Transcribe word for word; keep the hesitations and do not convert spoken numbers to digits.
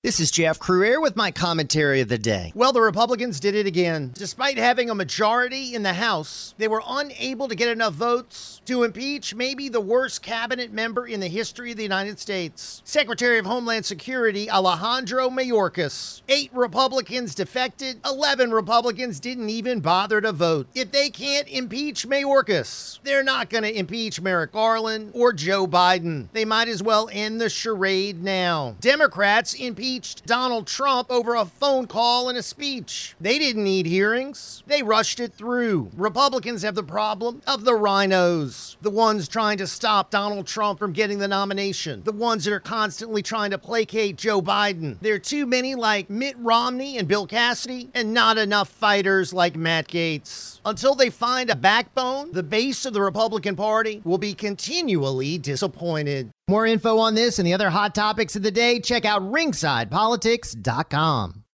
This is Jeff Cruier with my commentary of the day. Well, the Republicans did it again. Despite having a majority in the House, they were unable to get enough votes to impeach maybe the worst cabinet member in the history of the United States. Secretary of Homeland Security Alejandro Mayorkas. Eight Republicans defected. Eleven Republicans didn't even bother to vote. If they can't impeach Mayorkas, they're not going to impeach Merrick Garland or Joe Biden. They might as well end the charade now. Democrats impeached Donald Trump over a phone call and a speech. They didn't need hearings. They rushed it through. Republicans have the problem of the rhinos, the ones trying to stop Donald Trump from getting the nomination, the ones that are constantly trying to placate Joe Biden. There are too many like Mitt Romney and Bill Cassidy, and not enough fighters like Matt Gaetz. Until they find a backbone, the base of the Republican Party will be continually disappointed. More info on this and the other hot topics of the day, check out ringside politics dot com.